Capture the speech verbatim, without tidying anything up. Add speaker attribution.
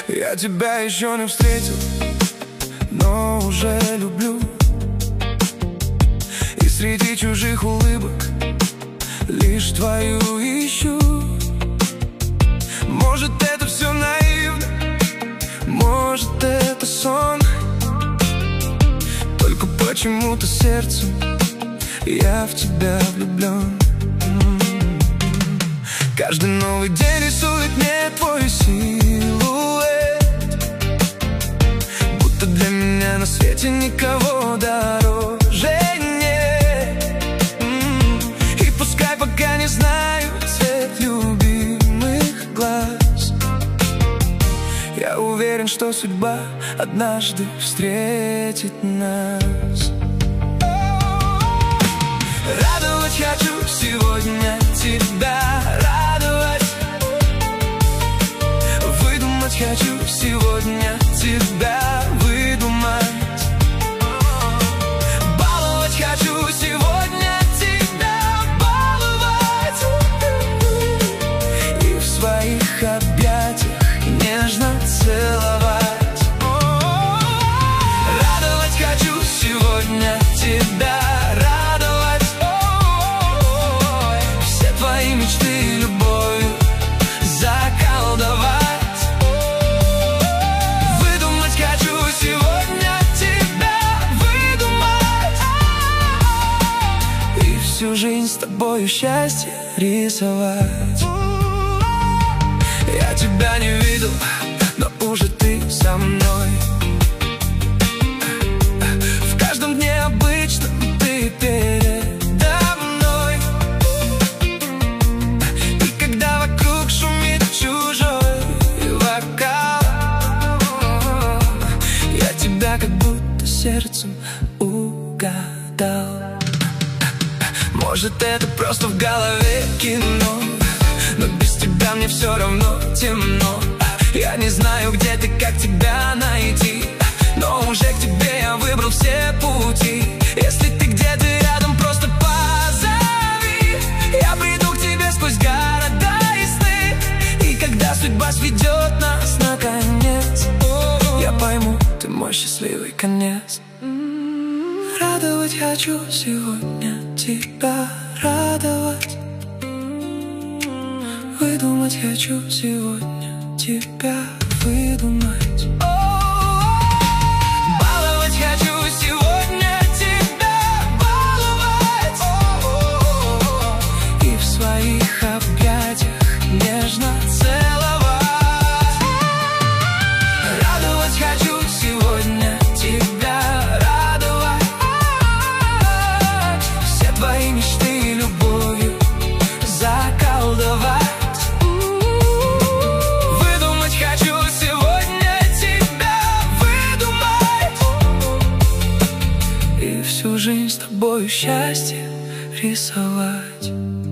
Speaker 1: Я тебя еще не встретил, но уже люблю. И среди чужих улыбок лишь твою ищу. Может, это все наивно, может, это сон. Только почему-то сердцем я в тебя влюблен. Каждый новый день рисует мне твой силуэт, будто для меня на свете никого дороже нет. И пускай пока не знаю цвет любимых глаз, я уверен, что судьба однажды встретит нас. Радовать хочу сегодня тебя, радовать. Выдумать хочу сегодня тебя, выдумать. Баловать хочу сегодня тебя, баловать. И в своих объятиях нежно целовать. Радовать хочу сегодня тебя, мечты любовью заколдовать. Выдумать хочу сегодня тебя, выдумать. И всю жизнь с тобою счастье рисовать. Я тебя не видел, но уже ты со мной. В каждом дне обычном ты перед как будто сердцем угадал. Может, это просто в голове кино, но без тебя мне все равно темно. Я не знаю, где ты, как тебя найти, но уже к тебе я выбрал все пути. Если ты где-то рядом, просто позови. Я приду к тебе сквозь города и сны. И когда судьба сведет нас наконец, я пойму, ты мой счастливый конец. Радовать хочу сегодня тебя, радовать. Выдумать хочу сегодня тебя, выдумать. Баловать хочу сегодня тебя, баловать. И в своих объятиях нежно целовать. Радовать хочу сегодня тебя, радовать. Все твои мечты любовью заколдовать. Выдумать хочу сегодня тебя, выдумать. И всю жизнь с тобою счастье рисовать.